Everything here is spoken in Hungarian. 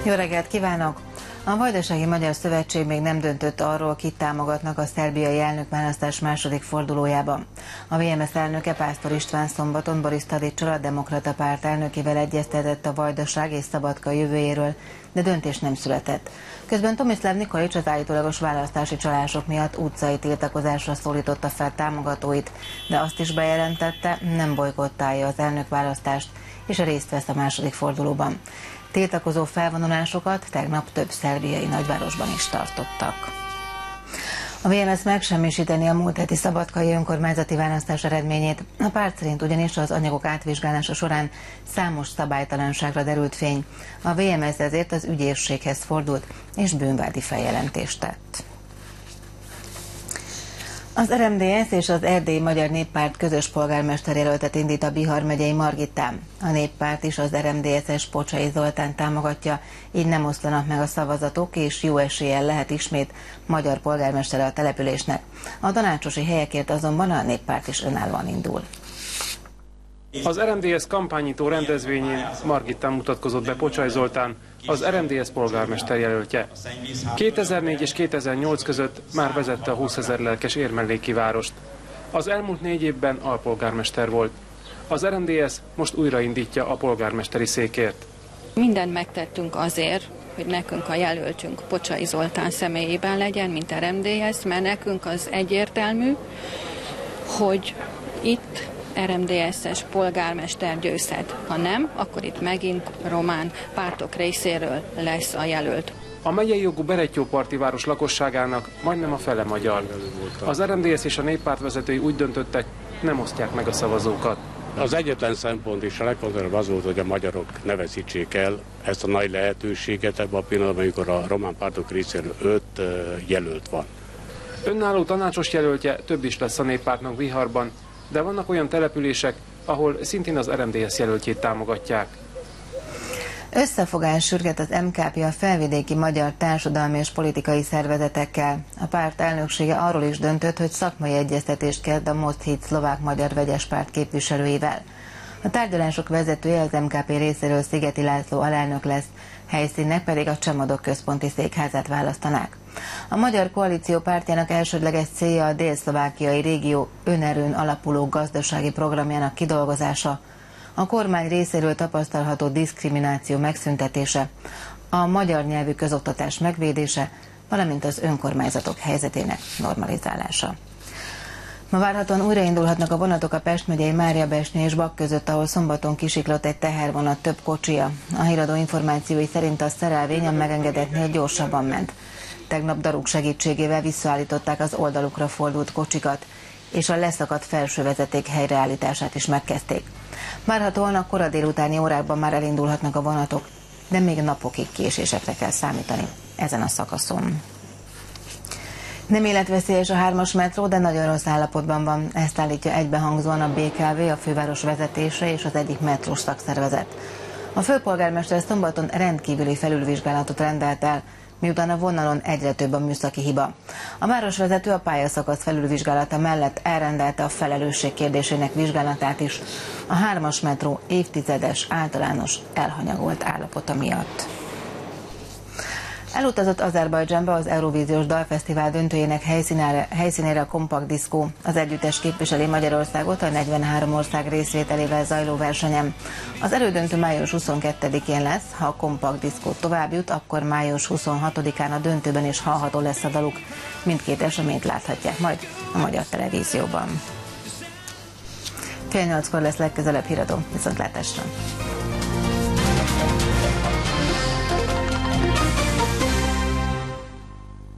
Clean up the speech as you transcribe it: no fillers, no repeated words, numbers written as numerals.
Jó reggelt kívánok! A Vajdasági Magyar Szövetség még nem döntött arról, kit támogatnak a szerbiai elnökválasztás második fordulójában. A VMS elnöke Pásztor István szombaton Boris Tadićsal, a Demokrata Párt elnökével egyeztetett a Vajdaság és Szabadka jövőjéről, de döntés nem született. Közben Tomislav Nikolić az állítólagos választási csalások miatt utcai tiltakozásra szólította fel támogatóit, de azt is bejelentette, nem bojkottálja az elnökválasztást, és részt vesz a második fordulóban. Tiltakozó felvonulásokat tegnap több szerbiai nagyvárosban is tartottak. A VMS megsemmisíteni a múlt heti szabadkai önkormányzati választás eredményét. A párt szerint ugyanis az anyagok átvizsgálása során számos szabálytalanságra derült fény. A VMS ezért az ügyészséghez fordult és bűnvádi feljelentést tett. Az RMDSZ és az Erdélyi Magyar Néppárt közös polgármesterjelöltet indít a Bihar megyei Margitán. A Néppárt is az RMDSZ-es Pocsai Zoltánt támogatja, így nem oszlanak meg a szavazatok, és jó eséllyel lehet ismét magyar polgármestere a településnek. A tanácsosi helyekért azonban a Néppárt is önállóan indul. Az RMDSZ kampányító rendezvényén Margitán mutatkozott be Pocsai Zoltán, az RMDSZ polgármester jelöltje. 2004 és 2008 között már vezette a 20 000 lelkes érmelléki várost. Az elmúlt 4 évben alpolgármester volt. Az RMDSZ most újraindítja a polgármesteri székért. Mindent megtettünk azért, hogy nekünk a jelöltünk Pocsai Zoltán személyében legyen, mint RMDSZ, mert nekünk az egyértelmű, hogy itt RMDSZ-es polgármester győzhet. Ha nem, akkor itt megint román pártok részéről lesz a jelölt. A megyei jogú Berettyóparti város lakosságának majdnem a fele magyar. Az RMDSZ és a Néppárt vezetői úgy döntöttek, nem osztják meg a szavazókat. Az egyetlen szempont és a legfontosabb az volt, hogy a magyarok ne veszítsék el ezt a nagy lehetőséget ebben a pillanatban, amikor a román pártok részéről 5 jelölt van. Önálló tanácsos jelöltje több is lesz a Néppártnak Biharban, de vannak olyan települések, ahol szintén az RMDSZ jelöltjét támogatják. Összefogás sürget az MKP a felvidéki magyar társadalmi és politikai szervezetekkel. A párt elnöksége arról is döntött, hogy szakmai egyeztetést kezd a Most Hit szlovák-magyar vegyes párt képviselőivel. A tárgyalások vezetője az MKP részéről Szigeti László alelnök lesz, helyszínnek pedig a Csemadok központi székházát választanák. A Magyar Koalíció pártjának elsődleges célja a délszlovákiai régió önerőn alapuló gazdasági programjának kidolgozása, a kormány részéről tapasztalható diszkrimináció megszüntetése, a magyar nyelvű közoktatás megvédése, valamint az önkormányzatok helyzetének normalizálása. Ma várhatóan újraindulhatnak a vonatok a Pest megyei Máriabesnyő és Bak között, ahol szombaton kisiklott egy tehervonat több kocsija. A híradó információi szerint a szerelvény a megengedetnél gyorsabban ment. Tegnap daruk segítségével visszaállították az oldalukra fordult kocsikat, és a leszakadt felső vezeték helyreállítását is megkezdték. Várhatóan a kora délutáni órákban már elindulhatnak a vonatok, de még napokig késésekre kell számítani ezen a szakaszon. Nem életveszélyes a 3-as metró, de nagyon rossz állapotban van. Ezt állítja egybehangzóan a BKV, a főváros vezetése és az egyik metrós szakszervezet. A főpolgármester szombaton rendkívüli felülvizsgálatot rendelt el, miután a vonalon egyre több a műszaki hiba. A városvezető a pályaszakasz felülvizsgálata mellett elrendelte a felelősség kérdésének vizsgálatát is a 3-as metró évtizedes általános elhanyagolt állapota miatt. Elutazott Azerbajdzsánba az Eurovíziós Dalfesztivál döntőjének helyszínére a Kompakt Diszkó. Az együttes képviseli Magyarországot a 43 ország részvételével zajló versenyen. Az elődöntő május 22-én lesz, ha a Kompakt Diszkó tovább jut, akkor május 26-án a döntőben is hallható lesz a daluk. Mindkét eseményt láthatják majd a magyar televízióban. 7:30-kor lesz legközelebb híradó. Viszontlátásra!